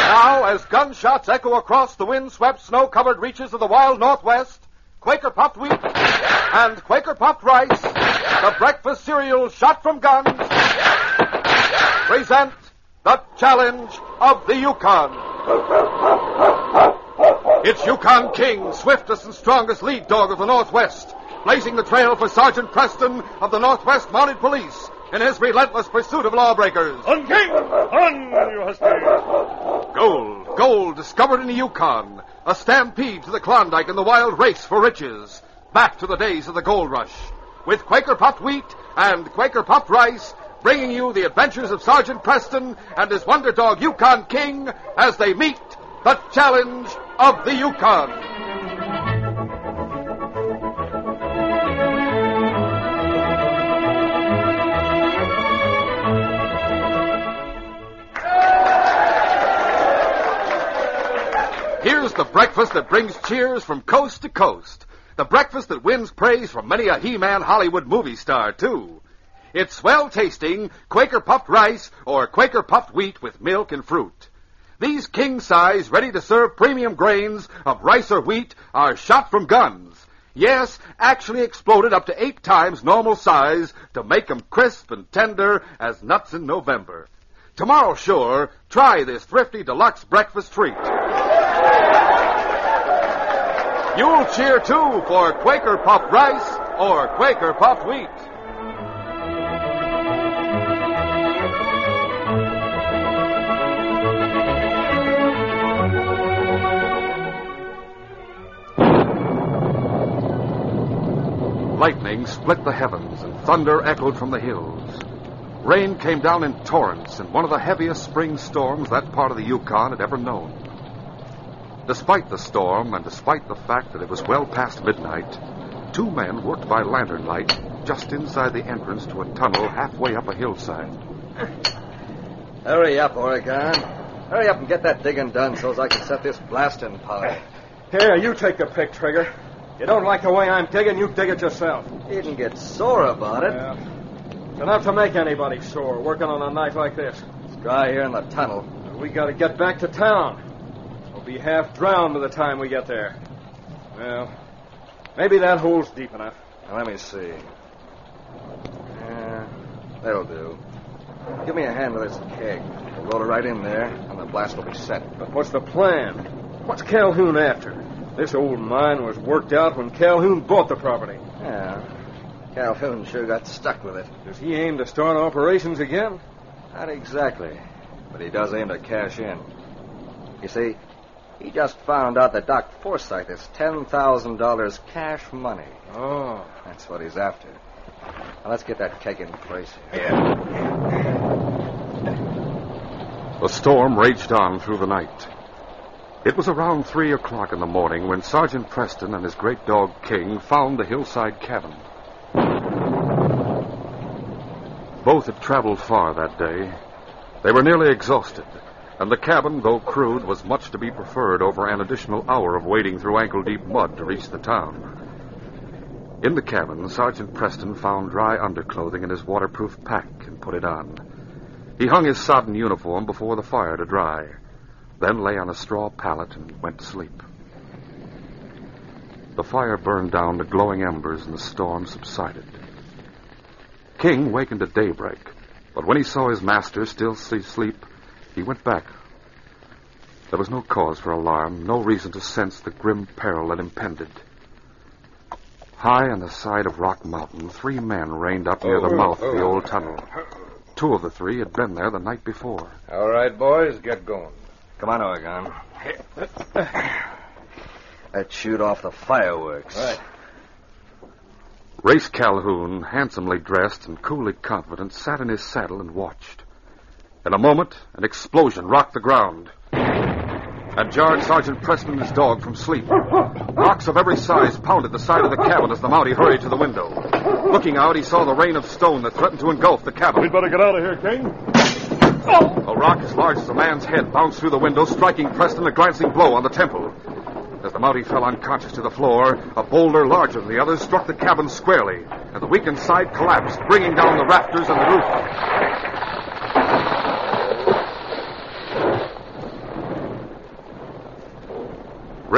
Now, as gunshots echo across the wind-swept, snow-covered reaches of the wild Northwest, Quaker Puffed Wheat and Quaker Puffed Rice, the breakfast cereal shot from guns, present the challenge of the Yukon. It's Yukon King, swiftest and strongest lead dog of the Northwest, blazing the trail for Sergeant Preston of the Northwest Mounted Police in his relentless pursuit of lawbreakers. On, King! On, you husky! Gold discovered in the Yukon. A stampede to the Klondike and the wild race for riches. Back to the days of the gold rush. With Quaker Puffed Wheat and Quaker Puffed Rice, bringing you the adventures of Sergeant Preston and his wonder dog Yukon King as they meet the challenge of the Yukon. Here's the breakfast that brings cheers from coast to coast. The breakfast that wins praise from many a He-Man Hollywood movie star, too. It's swell-tasting Quaker Puffed Rice or Quaker Puffed Wheat with milk and fruit. These king-size, ready-to-serve premium grains of rice or wheat are shot from guns. Yes, actually exploded up to 8 times normal size to make them crisp and tender as nuts in November. Tomorrow, sure, try this thrifty deluxe breakfast treat. You'll cheer, too, for Quaker Puffed Rice or Quaker Puffed Wheat. Lightning split the heavens and thunder echoed from the hills. Rain came down in torrents in one of the heaviest spring storms that part of the Yukon had ever known. Despite the storm and despite the fact that it was well past midnight, 2 men worked by lantern light just inside the entrance to a tunnel halfway up a hillside. Hurry up, Oregon. Hurry up and get that digging done so as I can set this blasting powder. Here, you take the pick, Trigger. You don't like the way I'm digging, you dig it yourself. You needn't get sore about it. Yeah. It's enough to make anybody sore, working on a night like this. It's dry here in the tunnel. We got to get back to town. We'll be half drowned by the time we get there. Well, maybe that hole's deep enough. Now, let me see. Yeah, that'll do. Give me a hand with this keg. We'll roll it right in there, and the blast will be set. But what's the plan? What's Calhoun after? This old mine was worked out when Calhoun bought the property. Yeah, Calhoun sure got stuck with it. Does he aim to start operations again? Not exactly, but he does aim to cash in. You see, he just found out that Doc Forsythe is $10,000 cash money. Oh. That's what he's after. Now, let's get that keg in place here. The storm raged on through the night. It was around 3 o'clock in the morning when Sergeant Preston and his great dog King found the hillside cabin. Both had traveled far that day. They were nearly exhausted, and the cabin, though crude, was much to be preferred over an additional hour of wading through ankle-deep mud to reach the town. In the cabin, Sergeant Preston found dry underclothing in his waterproof pack and put it on. He hung his sodden uniform before the fire to dry, then lay on a straw pallet and went to sleep. The fire burned down to glowing embers and the storm subsided. King wakened at daybreak, but when he saw his master still asleep, he went back. There was no cause for alarm, no reason to sense the grim peril that impended. High on the side of Rock Mountain, 3 men reined up near the mouth of the old tunnel. 2 of the 3 had been there the night before. All right, boys, get going. Come on, Oregon. Let's shoot off the fireworks. Right. Race Calhoun, handsomely dressed and coolly confident, sat in his saddle and watched. In a moment, an explosion rocked the ground and jarred Sergeant Preston and his dog from sleep. Rocks of every size pounded the side of the cabin as the Mountie hurried to the window. Looking out, he saw the rain of stone that threatened to engulf the cabin. We'd better get out of here, King. A rock as large as a man's head bounced through the window, striking Preston a glancing blow on the temple. As the Mountie fell unconscious to the floor, a boulder larger than the others struck the cabin squarely, and the weakened side collapsed, bringing down the rafters and the roof.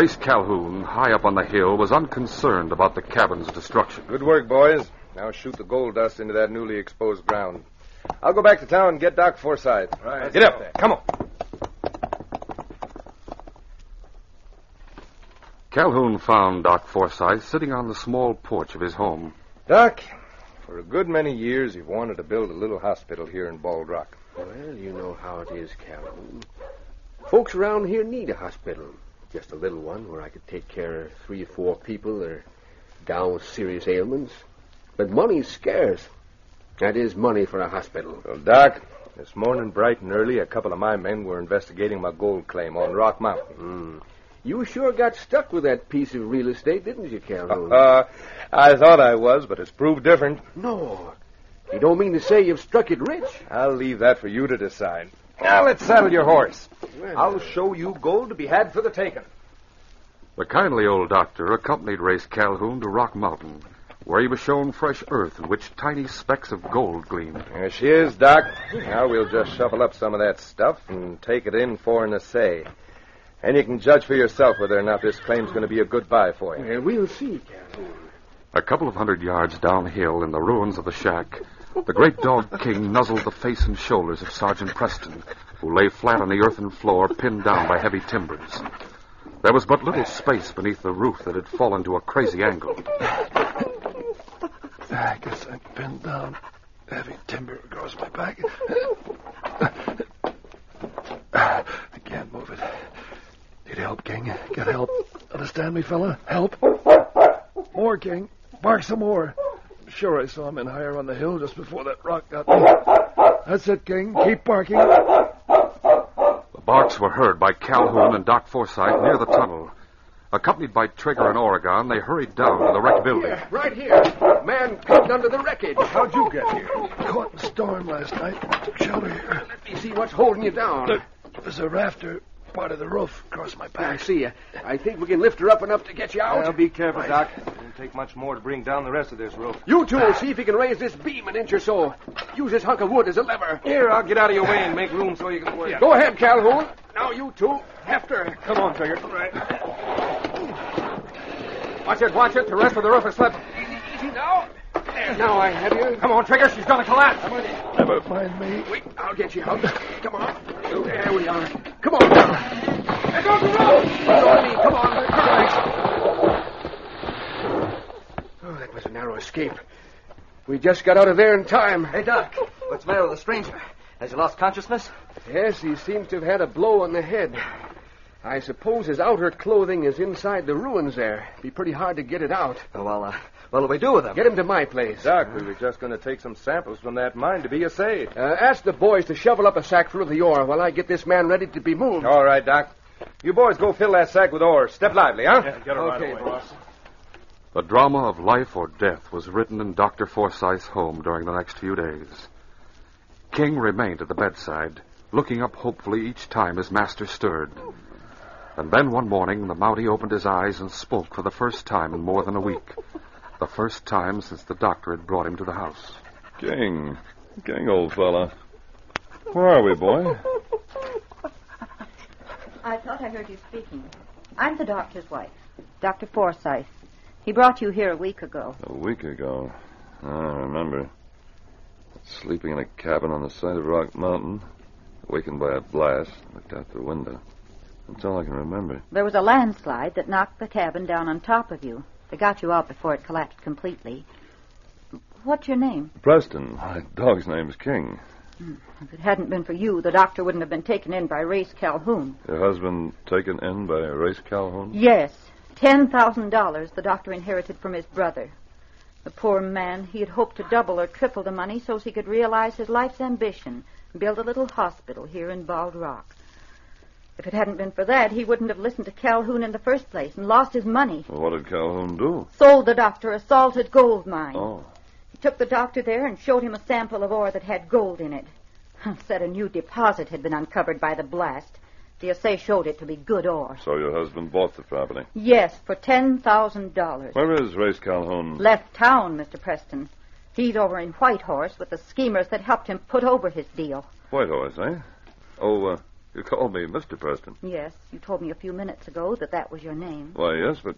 Race Calhoun, high up on the hill, was unconcerned about the cabin's destruction. Good work, boys. Now shoot the gold dust into that newly exposed ground. I'll go back to town and get Doc Forsythe. Right. Get up there. Come on. Calhoun found Doc Forsythe sitting on the small porch of his home. Doc, for a good many years, you've wanted to build a little hospital here in Bald Rock. Well, you know how it is, Calhoun. Folks around here need a hospital. Just a little one where I could take care of 3 or 4 people that are down with serious ailments. But money's scarce. That is money for a hospital. Well, Doc, this morning bright and early, a couple of my men were investigating my gold claim on Rock Mountain. You sure got stuck with that piece of real estate, didn't you, Calhoun? I thought I was, but it's proved different. No. You don't mean to say you've struck it rich? I'll leave that for you to decide. Now, let's saddle your horse. Well, I'll show you gold to be had for the taking. The kindly old doctor accompanied Race Calhoun to Rock Mountain, where he was shown fresh earth in which tiny specks of gold gleamed. There she is, Doc. Now we'll just shuffle up some of that stuff and take it in for an assay. And you can judge for yourself whether or not this claim's going to be a good buy for you. We'll see, Calhoun. A couple of 100 yards downhill in the ruins of the shack, the great dog King nuzzled the face and shoulders of Sergeant Preston, who lay flat on the earthen floor, pinned down by heavy timbers. There was but little space beneath the roof that had fallen to a crazy angle. I guess I'm pinned down. Heavy timber across my back. I can't move it. Need help, King. Get help. Understand me, fella? Help. More, King. Bark some more. Sure, I saw him in higher on the hill just before that rock got me. That's it, King. Keep barking. The barks were heard by Calhoun and Doc Forsythe near the tunnel. Accompanied by Trigger and Oregon, they hurried down to the wrecked building. Here, right here. Man pinned under the wreckage. How'd you get here? Caught in a storm last night. Took shelter here. Let me see what's holding you down. Look, there's a rafter, part of the roof, across my I back. see. I think we can lift her up enough to get you out. Well, be careful, Doc. It won't take much more to bring down the rest of this roof. You two will see if you can raise this beam an inch or so. Use this hunk of wood as a lever. Here, I'll get out of your way and make room so you can work. Go ahead, Calhoun. Now you two, after. Come on, Trigger. All right. Watch it. The rest of the roof is slipped. Easy now. There, now I have you. Come on, Trigger. She's going to collapse. Never mind me. Wait, I'll get you out. Come on. There we are. Come on now. There goes the rope. Follow me. Come on. Oh, that was a narrow escape. We just got out of there in time. Hey, Doc, what's the matter with the stranger? Has he lost consciousness? Yes, he seems to have had a blow on the head. I suppose his outer clothing is inside the ruins there. Be pretty hard to get it out. Well, what'll we do with him? Get him to my place. Doc, we were just going to take some samples from that mine to be assayed. Ask the boys to shovel up a sack full of the ore while I get this man ready to be moved. All right, Doc. You boys go fill that sack with ore. Step lively, huh? Yeah, get her right Okay, away. boss. The drama of life or death was written in Dr. Forsythe's home during the next few days. King remained at the bedside, looking up hopefully each time his master stirred. And then one morning, the Mountie opened his eyes and spoke for the first time in more than a week. The first time since the doctor had brought him to the house. King, old fella. Where are we, boy? I thought I heard you speaking. I'm the doctor's wife, Dr. Forsythe. He brought you here a week ago. A week ago. I remember. Sleeping in a cabin on the side of Rock Mountain. Awakened by a blast. Looked out the window. That's all I can remember. There was a landslide that knocked the cabin down on top of you. They got you out before it collapsed completely. What's your name? Preston. My dog's name's King. If it hadn't been for you, the doctor wouldn't have been taken in by Race Calhoun. Your husband taken in by Race Calhoun? Yes. $10,000 the doctor inherited from his brother. The poor man, he had hoped to double or triple the money so he could realize his life's ambition and build a little hospital here in Bald Rock. If it hadn't been for that, he wouldn't have listened to Calhoun in the first place and lost his money. Well, what did Calhoun do? Sold the doctor a salted gold mine. Oh. He took the doctor there and showed him a sample of ore that had gold in it. Said a new deposit had been uncovered by the blast. The assay showed it to be good ore. So your husband bought the property? Yes, for $10,000. Where is Race Calhoun? Left town, Mr. Preston. He's over in Whitehorse with the schemers that helped him put over his deal. Whitehorse, eh? Oh, You called me Mr. Preston. Yes, you told me a few minutes ago that was your name. Why, yes, but...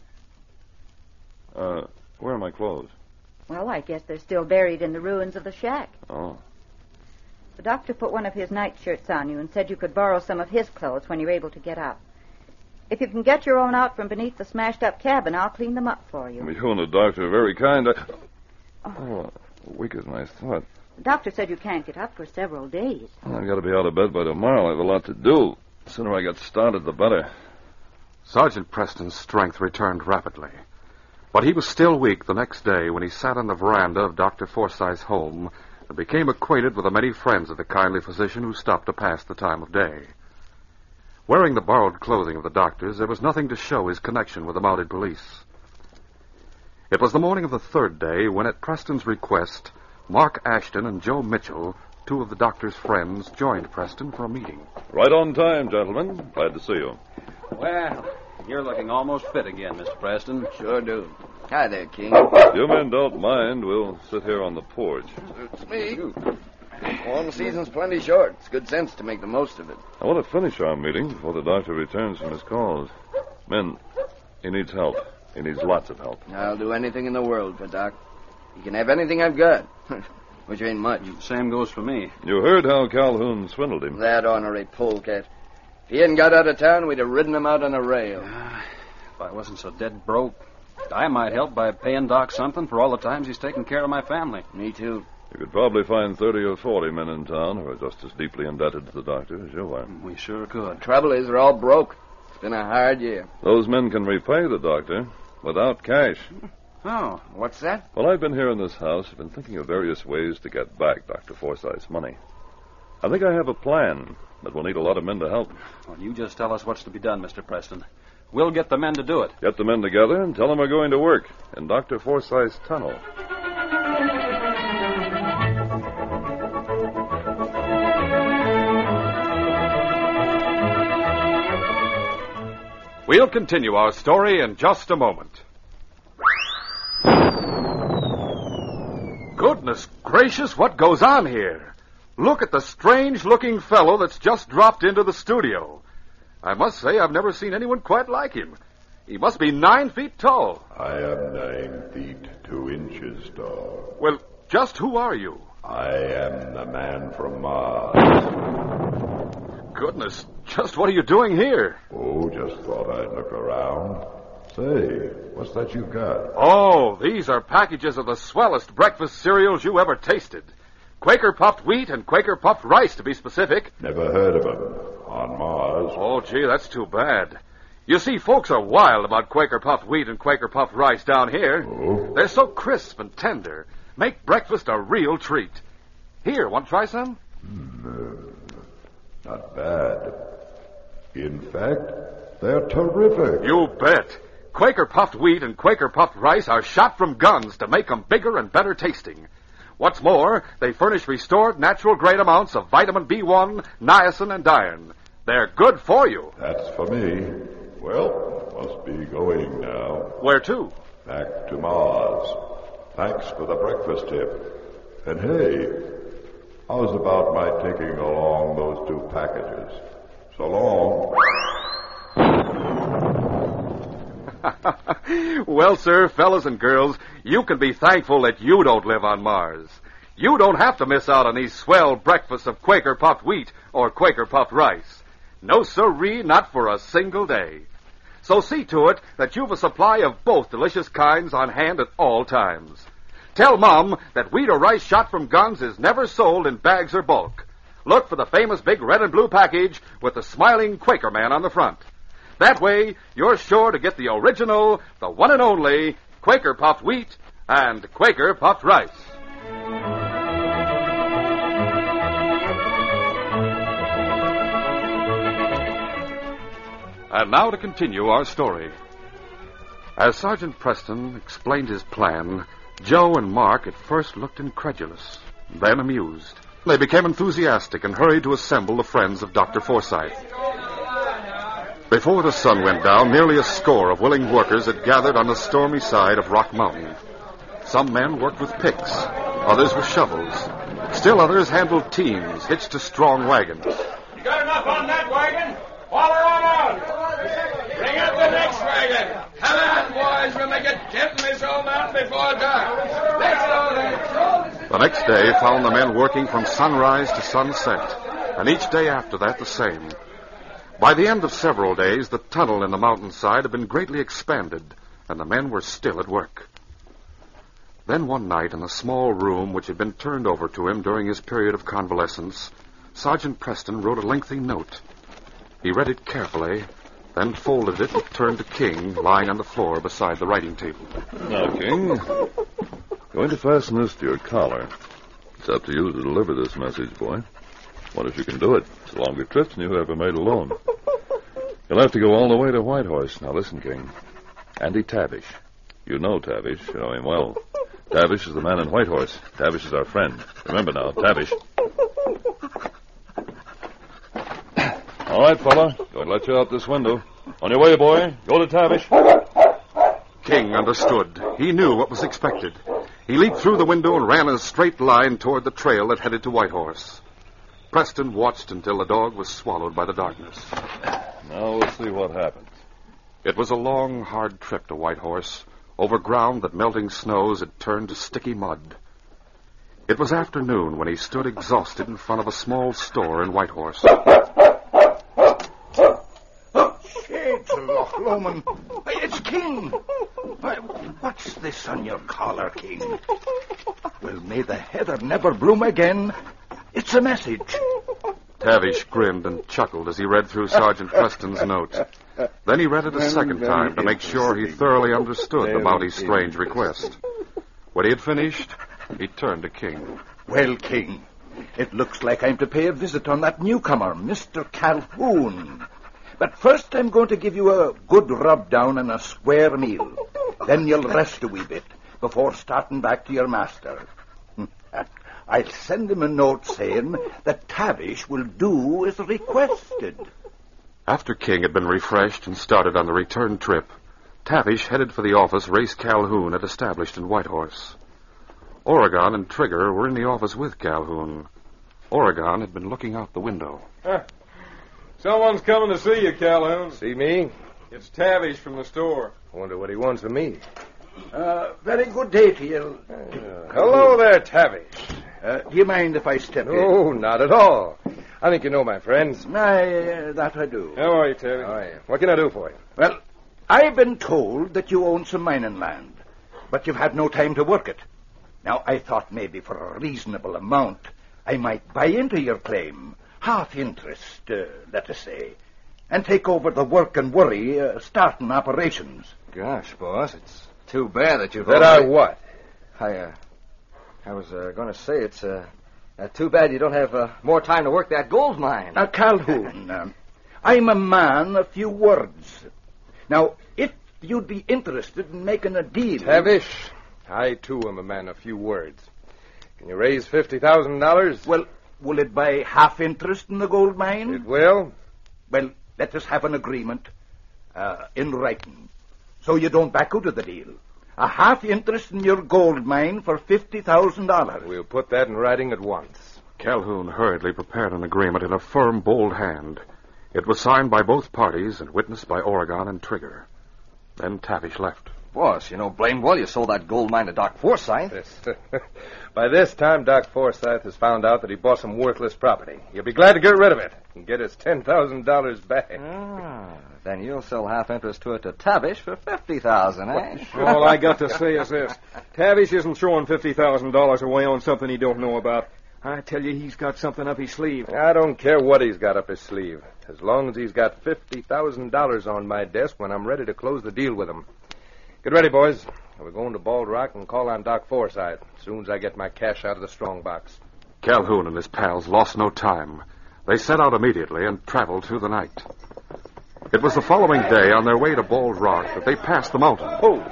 where are my clothes? Well, I guess they're still buried in the ruins of the shack. Oh. The doctor put one of his nightshirts on you and said you could borrow some of his clothes when you're able to get up. If you can get your own out from beneath the smashed-up cabin, I'll clean them up for you. You and the doctor are very kind. Weak as I thought. The doctor said you can't get up for several days. I've got to be out of bed by tomorrow. I have a lot to do. The sooner I get started, the better. Sergeant Preston's strength returned rapidly. But he was still weak the next day when he sat on the veranda of Dr. Forsythe's home and became acquainted with the many friends of the kindly physician who stopped to pass the time of day. Wearing the borrowed clothing of the doctor's, there was nothing to show his connection with the mounted police. It was the morning of the third day when, at Preston's request, Mark Ashton and Joe Mitchell, two of the doctor's friends, joined Preston for a meeting. Right on time, gentlemen. Glad to see you. Well, you're looking almost fit again, Mr. Preston. Sure do. Hi there, King. If you men don't mind, we'll sit here on the porch. Suits me. One season's plenty short. It's good sense to make the most of it. I want to finish our meeting before the doctor returns from his calls. Men, he needs help. He needs lots of help. I'll do anything in the world for Doc. You can have anything I've got, which ain't much. Same goes for me. You heard how Calhoun swindled him. That ornery polecat. If he hadn't got out of town, we'd have ridden him out on a rail. If I wasn't so dead broke, I might help by paying Doc something for all the times he's taken care of my family. Me too. You could probably find 30 or 40 men in town who are just as deeply indebted to the doctor as you are. We sure could. Trouble is, they're all broke. It's been a hard year. Those men can repay the doctor without cash. Oh, what's that? Well, I've been here in this house. I've been thinking of various ways to get back Dr. Forsythe's money. I think I have a plan, but we'll need a lot of men to help. Well, you just tell us what's to be done, Mr. Preston. We'll get the men to do it. Get the men together and tell them we're going to work in Dr. Forsythe's tunnel. We'll continue our story in just a moment. Goodness gracious, what goes on here? Look at the strange-looking fellow that's just dropped into the studio. I must say I've never seen anyone quite like him. He must be 9 feet tall. I am 9 feet 2 inches tall. Well, just who are you? I am the man from Mars. Goodness, just what are you doing here? Oh, just thought I'd look around. Say, what's that you've got? Oh, these are packages of the swellest breakfast cereals you ever tasted. Quaker puffed wheat and Quaker puffed rice, to be specific. Never heard of them. On Mars. Oh, gee, that's too bad. You see, folks are wild about Quaker puffed wheat and Quaker puffed rice down here. Oh? They're so crisp and tender. Make breakfast a real treat. Here, want to try some? Not bad. In fact, they're terrific. You bet. Quaker puffed wheat and Quaker puffed rice are shot from guns to make them bigger and better tasting. What's more, they furnish restored natural grade amounts of vitamin B1, niacin, and iron. They're good for you. That's for me. Well, must be going now. Where to? Back to Mars. Thanks for the breakfast tip. And hey, how's about my taking along those 2 packages? So long. Well, sir, fellas and girls, you can be thankful that you don't live on Mars. You don't have to miss out on these swell breakfasts of Quaker puffed wheat or Quaker puffed rice. No siree, not for a single day. So see to it that you've a supply of both delicious kinds on hand at all times. Tell Mom that wheat or rice shot from guns is never sold in bags or bulk. Look for the famous big red and blue package with the smiling Quaker man on the front. That way, you're sure to get the original, the one and only, Quaker puffed wheat and Quaker puffed rice. And now to continue our story. As Sergeant Preston explained his plan, Joe and Mark at first looked incredulous, then amused. They became enthusiastic and hurried to assemble the friends of Dr. Forsythe. Before the sun went down, nearly a score of willing workers had gathered on the stormy side of Rock Mountain. Some men worked with picks, others with shovels. Still others handled teams hitched to strong wagons. got enough on that wagon. Follow on out. Bring up the next wagon. Come on, boys. We'll make a dent in this old mountain before dark. Let's go then. The next day found the men working from sunrise to sunset, and each day after that the same. By the end of several days, the tunnel in the mountainside had been greatly expanded, and the men were still at work. Then one night, in a small room which had been turned over to him during his period of convalescence, Sergeant Preston wrote a lengthy note. He read it carefully, then folded it and turned to King, lying on the floor beside the writing table. Now, King, going to fasten this to your collar. It's up to you to deliver this message, boy. What if you can do it? It's a longer trip than you ever made alone. You'll have to go all the way to Whitehorse. Now, listen, King. Andy Tavish. You know Tavish. You know him well. Tavish is the man in Whitehorse. Tavish is our friend. Remember now, Tavish. All right, fella. Going to let you out this window. On your way, boy. Go to Tavish. King understood. He knew what was expected. He leaped through the window and ran in a straight line toward the trail that headed to Whitehorse. Preston watched until the dog was swallowed by the darkness. Now we'll see what happens. It was a long, hard trip to Whitehorse, over ground that melting snows had turned to sticky mud. It was afternoon when he stood exhausted in front of a small store in Whitehorse. Shades, Loch Lomond. It's King. What's this on your collar, King? Well, may the heather never bloom again. It's a message. Tavish grinned and chuckled as he read through Sergeant Preston's note. Then he read it a second time to make sure he thoroughly understood the Mounties' strange request. When he had finished, he turned to King. Well, King, it looks like I'm to pay a visit on that newcomer, Mr. Calhoun. But first I'm going to give you a good rub down and a square meal. Then you'll rest a wee bit before starting back to your master. I'll send him a note saying that Tavish will do as requested. After King had been refreshed and started on the return trip, Tavish headed for the office Race Calhoun had established in Whitehorse. Oregon and Trigger were in the office with Calhoun. Oregon had been looking out the window. Someone's coming to see you, Calhoun. See me? It's Tavish from the store. I wonder what he wants of me. Very good day to you. Hello there, Tavish. Do you mind if I step in? Oh, not at all. I think you know my friends. That I do. How are you, Tavish? How are you? What can I do for you? Well, I've been told that you own some mining land, but you've had no time to work it. Now, I thought maybe for a reasonable amount, I might buy into your claim, half interest, let us say, and take over the work and worry starting operations. Gosh, boss, it's too bad that you've... That I what? I was going to say it's too bad you don't have more time to work that gold mine. Now, Calhoun, I'm a man of few words. Now, if you'd be interested in making a deal... Tavish, I, too, am a man of few words. Can you raise $50,000? Well, will it buy half interest in the gold mine? It will. Well, let us have an agreement in writing, so you don't back out of the deal. A half interest in your gold mine for $50,000. We'll put that in writing at once. Calhoun hurriedly prepared an agreement in a firm, bold hand. It was signed by both parties and witnessed by Oregon and Trigger. Then Tavish left. Boss, you know blamed well you sold that gold mine to Doc Forsyth. By this time, Doc Forsyth has found out that he bought some worthless property. He'll be glad to get rid of it and get his $10,000 back. Then you'll sell half interest to it to Tavish for $50,000, eh? All I got to say is this. Tavish isn't throwing $50,000 away on something he don't know about. I tell you, he's got something up his sleeve. I don't care what he's got up his sleeve, as long as he's got $50,000 on my desk when I'm ready to close the deal with him. Get ready, boys. We're going to Bald Rock and call on Doc Forsyth as soon as I get my cash out of the strong box. Calhoun and his pals lost no time. They set out immediately and traveled through the night. It was the following day, on their way to Bald Rock, that they passed the mountain.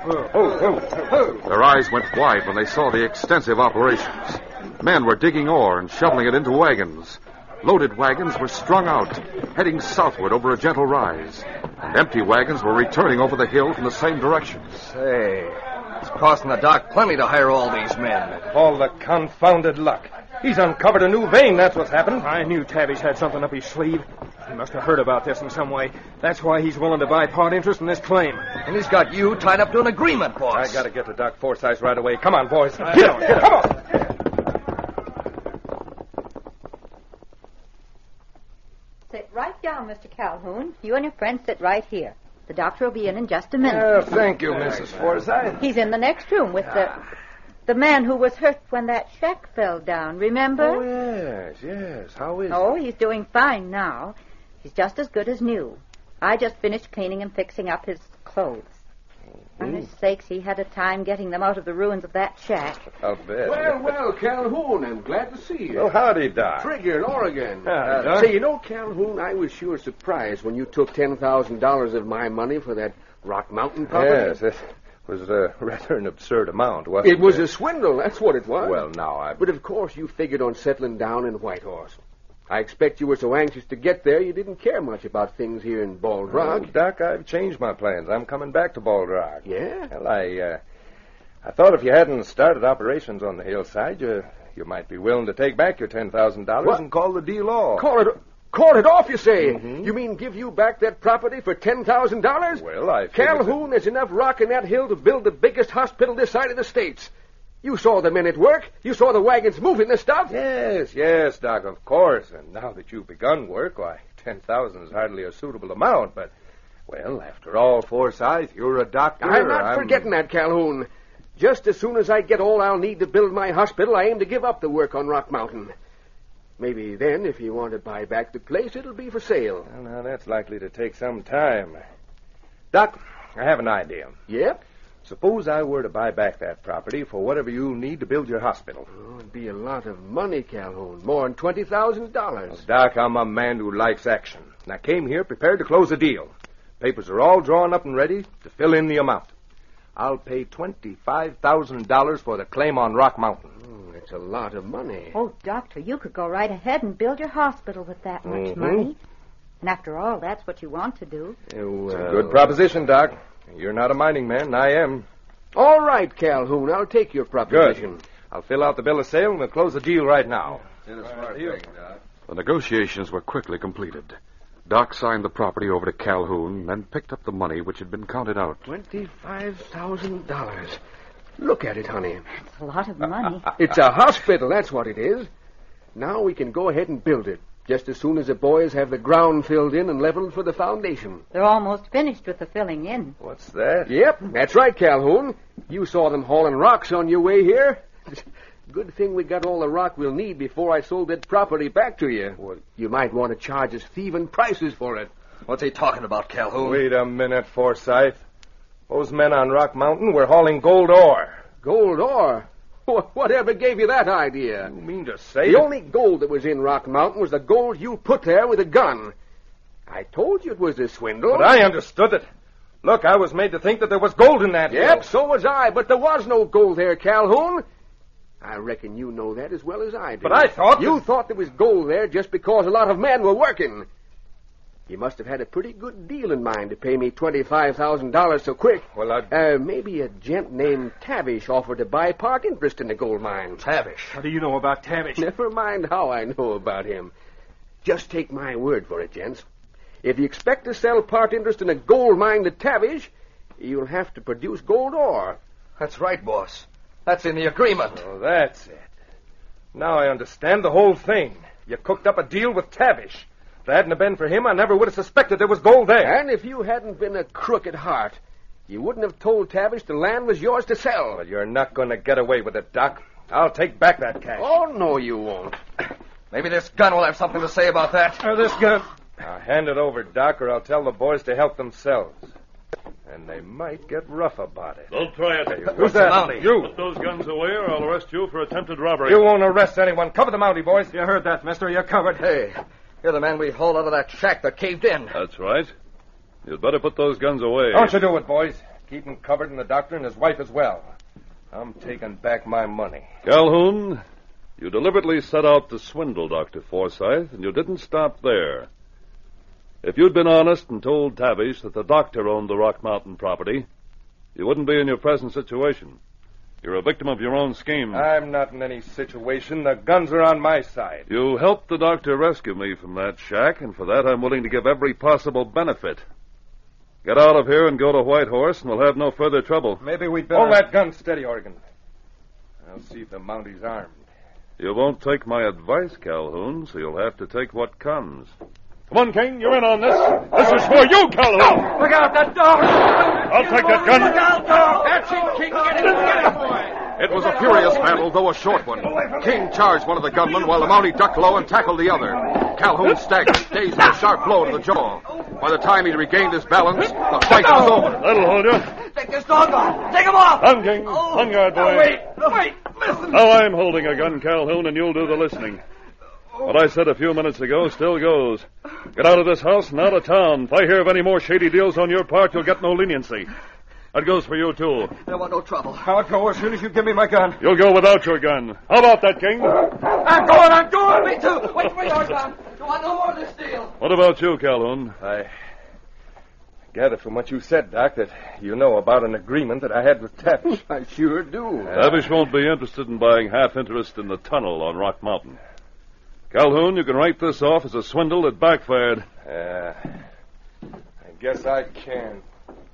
Their eyes went wide when they saw the extensive operations. Men were digging ore and shoveling it into wagons. Loaded wagons were strung out, heading southward over a gentle rise. And empty wagons were returning over the hill from the same direction. Say, it's costing the doc plenty to hire all these men. All the confounded luck. He's uncovered a new vein, that's what's happened. I knew Tavish had something up his sleeve. He must have heard about this in some way. That's why he's willing to buy part interest in this claim. And he's got you tied up to an agreement, boss. I gotta get to Doc Forsyth right away. Come on, boys. Get on, come on. Sit right down, Mr. Calhoun. You and your friend sit right here. The doctor will be in just a minute. Thank you, Mrs. Forsyth. He's in the next room with the man who was hurt when that shack fell down, remember? Oh, yes. How is he? Oh, he's doing fine now. He's just as good as new. I just finished cleaning and fixing up his clothes. For his sakes, he had a time getting them out of the ruins of that shack. I'll bet. Well, Calhoun, I'm glad to see you. Well, howdy, Doc. Trigger in Oregon. Doc. Say, Calhoun, I was sure surprised when you took $10,000 of my money for that Rock Mountain property. Yes, it was rather an absurd amount, wasn't it? It was a swindle, that's what it was. Well, now, But of course you figured on settling down in Whitehorse. I expect you were so anxious to get there you didn't care much about things here in Bald Rock. Doc, I've changed my plans. I'm coming back to Bald Rock. Yeah? Well, I thought if you hadn't started operations on the hillside, you might be willing to take back your $10,000 and call the deal off. Call it off, you say? Mm-hmm. You mean give you back that property for $10,000? Well, I Calhoun, there's enough rock in that hill to build the biggest hospital this side of the States. You saw the men at work. You saw the wagons moving the stuff. Yes, Doc, of course. And now that you've begun work, why, 10,000 is hardly a suitable amount. But, well, after all, Forsyth, you're a doctor. I'm not forgetting that, Calhoun. Just as soon as I get all I'll need to build my hospital, I aim to give up the work on Rock Mountain. Maybe then, if you want to buy back the place, it'll be for sale. Well, now, that's likely to take some time. Doc, I have an idea. Yep? Suppose I were to buy back that property for whatever you'll need to build your hospital. Oh, it'd be a lot of money, Calhoun. More than $20,000. Well, Doc, I'm a man who likes action. And I came here prepared to close a deal. Papers are all drawn up and ready to fill in the amount. I'll pay $25,000 for the claim on Rock Mountain. Oh, that's a lot of money. Oh, Doctor, you could go right ahead and build your hospital with that much money. And after all, that's what you want to do. It's a good proposition, Doc. You're not a mining man, and I am. All right, Calhoun, I'll take your proposition. Good. I'll fill out the bill of sale, and we'll close the deal right now. The negotiations were quickly completed. Doc signed the property over to Calhoun, then picked up the money which had been counted out. $25,000. Look at it, honey. That's a lot of money. It's a hospital, that's what it is. Now we can go ahead and build it, just as soon as the boys have the ground filled in and leveled for the foundation. They're almost finished with the filling in. What's that? Yep, that's right, Calhoun. You saw them hauling rocks on your way here. Good thing we got all the rock we'll need before I sold that property back to you. Well, you might want to charge us thieving prices for it. What's he talking about, Calhoun? Wait a minute, Forsyth. Those men on Rock Mountain were hauling gold ore. Gold ore? Whatever gave you that idea? You mean to say the only gold that was in Rock Mountain was the gold you put there with a gun. I told you it was a swindle. But I understood it. Look, I was made to think that there was gold in that Yep, hill. So was I, but there was no gold there, Calhoun. I reckon you know that as well as I do. But I thought... You thought there was gold there just because a lot of men were working. You must have had a pretty good deal in mind to pay me $25,000 so quick. Well, maybe a gent named Tavish offered to buy part interest in the gold mine. Tavish? How do you know about Tavish? Never mind how I know about him. Just take my word for it, gents. If you expect to sell part interest in a gold mine to Tavish, you'll have to produce gold ore. That's right, boss. That's in the agreement. Oh, that's it. Now I understand the whole thing. You cooked up a deal with Tavish. If it hadn't have been for him, I never would have suspected there was gold there. And if you hadn't been a crook at heart, you wouldn't have told Tavish the land was yours to sell. Well, you're not going to get away with it, Doc. I'll take back that cash. Oh, no, you won't. Maybe this gun will have something to say about that. This gun... Now, hand it over, Doc, or I'll tell the boys to help themselves. And they might get rough about it. Don't try it. Who's that? You. Put those guns away, or I'll arrest you for attempted robbery. You won't arrest anyone. Cover the Mountie, boys. You heard that, mister. You're covered. Hey, you're the man we hauled out of that shack that caved in. That's right. You'd better put those guns away. Don't you do it, boys. Keep them covered, and the doctor and his wife as well. I'm taking back my money. Calhoun, you deliberately set out to swindle Dr. Forsyth, and you didn't stop there. If you'd been honest and told Tavish that the doctor owned the Rock Mountain property, you wouldn't be in your present situation. You're a victim of your own scheme. I'm not in any situation. The guns are on my side. You helped the doctor rescue me from that shack, and for that I'm willing to give every possible benefit. Get out of here and go to White Horse, and we'll have no further trouble. Maybe we'd better... Hold that gun steady, Oregon. I'll see if the Mounty's armed. You won't take my advice, Calhoun, so you'll have to take what comes. Come on, King, you're in on this. This is for you, Calhoun. Look out, that dog! I'll take that gun. Look out, dog! That's it, King. Get him, boy! It was a furious battle, though a short one. King charged one of the gunmen while the Mountie ducked low and tackled the other. Calhoun staggered, dazed with a sharp blow to the jaw. By the time he'd regained his balance, the fight was over. That'll hold you. Take this dog off! Take him off! On, King. On guard, boy. Wait, listen! Now I'm holding a gun, Calhoun, and you'll do the listening. What I said a few minutes ago still goes. Get out of this house and out of town. If I hear of any more shady deals on your part, you'll get no leniency. That goes for you, too. I don't want no trouble. I'll go as soon as you give me my gun. You'll go without your gun. How about that, King? I'm going! Me too! Wait for your gun! Don't want no more of this deal. What about you, Calhoun? I gather from what you said, Doc, that you know about an agreement that I had with Tavish. I sure do. Tavish won't be interested in buying half interest in the tunnel on Rock Mountain. Calhoun, you can write this off as a swindle that backfired. I guess I can.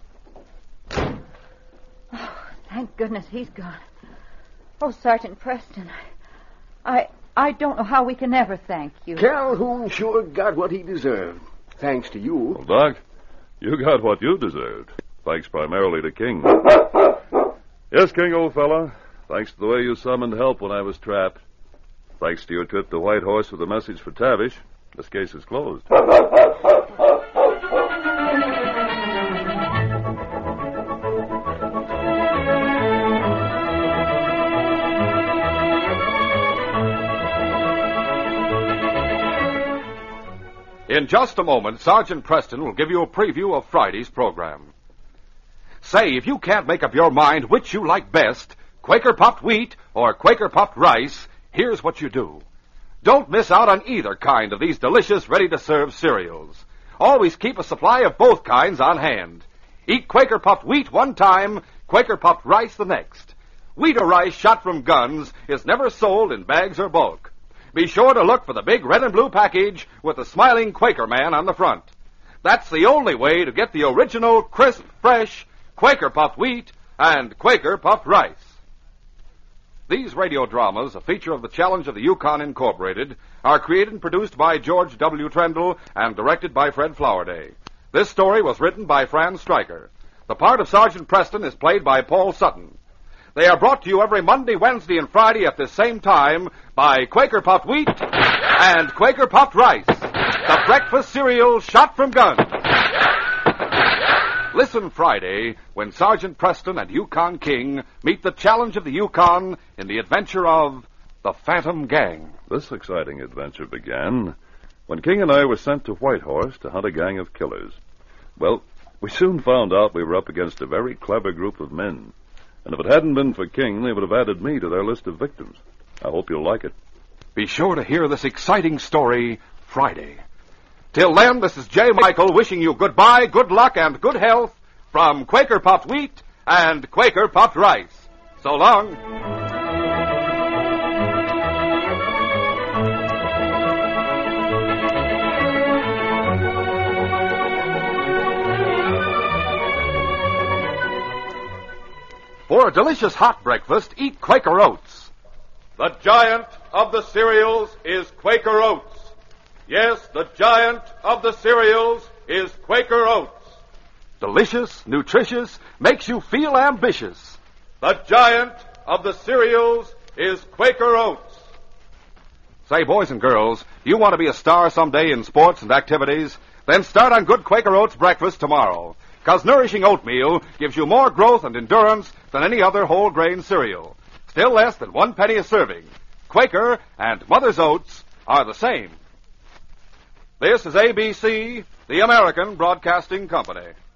Oh, thank goodness he's gone. Oh, Sergeant Preston, I don't know how we can ever thank you. Calhoun sure got what he deserved. Thanks to you. Well, Doc, you got what you deserved. Thanks primarily to King. Yes, King, old fella. Thanks to the way you summoned help when I was trapped. Thanks to your trip to White Horse with a message for Tavish, this case is closed. In just a moment, Sergeant Preston will give you a preview of Friday's program. Say, if you can't make up your mind which you like best, Quaker Puffed Wheat or Quaker Puffed Rice, here's what you do. Don't miss out on either kind of these delicious, ready-to-serve cereals. Always keep a supply of both kinds on hand. Eat Quaker Puffed Wheat one time, Quaker Puffed Rice the next. Wheat or rice shot from guns is never sold in bags or bulk. Be sure to look for the big red and blue package with the smiling Quaker man on the front. That's the only way to get the original, crisp, fresh Quaker Puffed Wheat and Quaker Puffed Rice. These radio dramas, a feature of the Challenge of the Yukon Incorporated, are created and produced by George W. Trendle and directed by Fred Flowerday. This story was written by Fran Stryker. The part of Sergeant Preston is played by Paul Sutton. They are brought to you every Monday, Wednesday, and Friday at this same time by Quaker Puffed Wheat and Quaker Puffed Rice, the breakfast cereal shot from guns. Listen Friday when Sergeant Preston and Yukon King meet the Challenge of the Yukon in the adventure of the Phantom Gang. This exciting adventure began when King and I were sent to White Horse to hunt a gang of killers. Well, we soon found out we were up against a very clever group of men. And if it hadn't been for King, they would have added me to their list of victims. I hope you'll like it. Be sure to hear this exciting story Friday. Till then, this is J. Michael wishing you goodbye, good luck, and good health from Quaker Puffed Wheat and Quaker Puffed Rice. So long. For a delicious hot breakfast, eat Quaker Oats. The giant of the cereals is Quaker Oats. Yes, the giant of the cereals is Quaker Oats. Delicious, nutritious, makes you feel ambitious. The giant of the cereals is Quaker Oats. Say, boys and girls, you want to be a star someday in sports and activities? Then start on good Quaker Oats breakfast tomorrow. Because nourishing oatmeal gives you more growth and endurance than any other whole grain cereal. Still less than 1 penny a serving. Quaker and Mother's Oats are the same. This is ABC, the American Broadcasting Company.